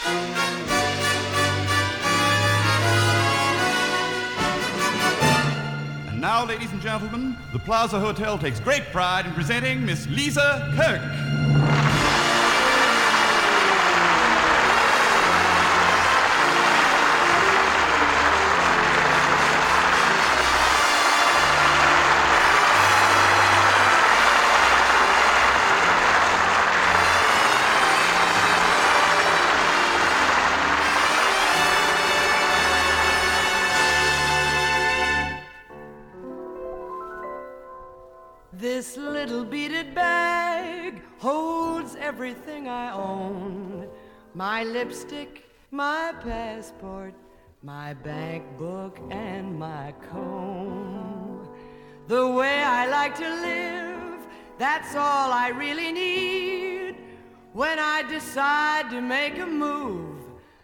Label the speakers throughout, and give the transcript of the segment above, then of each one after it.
Speaker 1: And now, ladies and gentlemen, the Plaza Hotel takes great pride in presenting Miss Lisa Kirk.
Speaker 2: This little beaded bag holds everything I own. My lipstick, my passport, my bank book, and my comb. The way I like to live, that's all I really need. When I decide to make a move,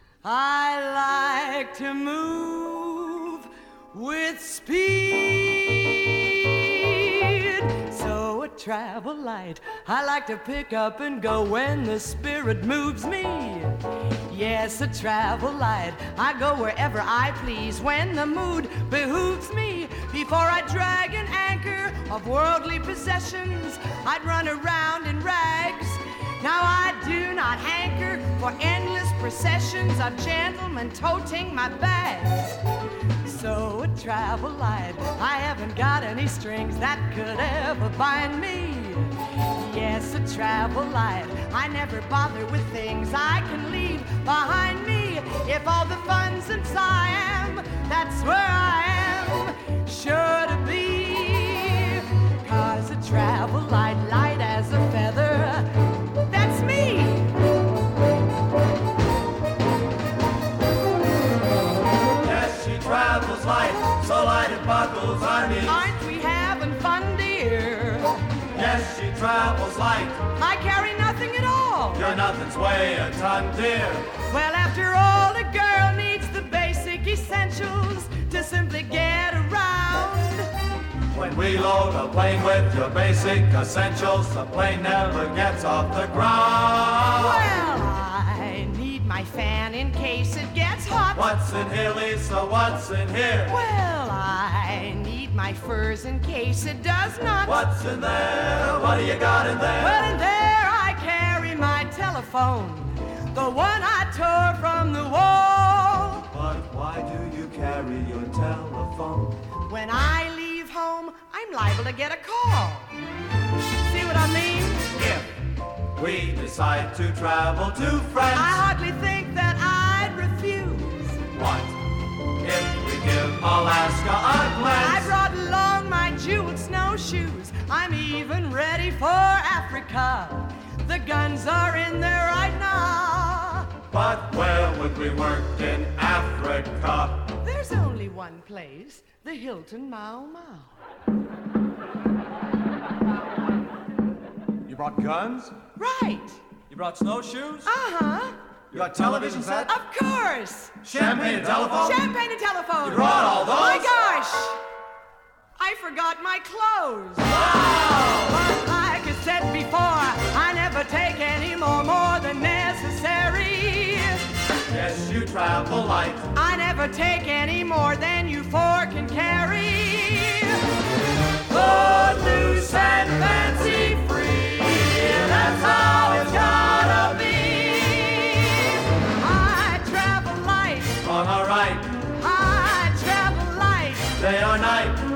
Speaker 2: I like to move with speed. So a travel light I like to pick up and go when the spirit moves me. Yes, a travel light, I go wherever I please when the mood behooves me. Before I drag an anchor of worldly possessions, I'd run around in rags. Now I do not hanker for endless processions of gentlemen toting my bags. So a travel light, I haven't got any strings that could ever bind me. Yes, a travel light, I never bother with things I can leave behind me. If all the fun's in Siam, that's where I am sure to be. 'Cause a travel light, light as a feather, that's me.
Speaker 3: Travels light, so light it buckles our knees.
Speaker 2: Aren't we having fun, dear?
Speaker 3: Yes, she travels light.
Speaker 2: I carry nothing at all.
Speaker 3: Your nothing's weigh a ton, dear.
Speaker 2: Well, after all, a girl needs the basic essentials to simply get around.
Speaker 3: When we load a plane with your basic essentials, the plane never gets off the ground.
Speaker 2: Well, I need my fan in case it gets hot.
Speaker 3: What's in here, Lisa? What's in here?
Speaker 2: Well, I need my furs in case it does not.
Speaker 3: What's in there? What do you got in there?
Speaker 2: Well, in there I carry my telephone, the one I tore from the wall.
Speaker 3: But why do you carry your telephone?
Speaker 2: When I leave home, I'm liable to get a call. See what I mean?
Speaker 3: If we decide to travel to France,
Speaker 2: I hardly think that I'd refuse.
Speaker 3: What if we give Alaska a glance?
Speaker 2: I brought along my jeweled snowshoes. I'm even ready for Africa. The guns are in there right now.
Speaker 3: But where would we work in Africa?
Speaker 2: There's only one place, the Hilton Mau Mau.
Speaker 3: You brought guns?
Speaker 2: Right.
Speaker 3: You brought snowshoes?
Speaker 2: Uh-huh.
Speaker 3: You got television set?
Speaker 2: Of course.
Speaker 3: Champagne and telephone?
Speaker 2: Champagne and telephone.
Speaker 3: You brought all those?
Speaker 2: My gosh. I forgot my clothes.
Speaker 3: Wow!
Speaker 2: But like I said before, I never take any more than necessary.
Speaker 3: Yes, you travel light.
Speaker 2: I never take any more than you four can carry.
Speaker 3: Good, loose, and fancy free. That's how it's gotta be.
Speaker 2: I travel light.
Speaker 3: On our right,
Speaker 2: I travel light.
Speaker 3: day or night.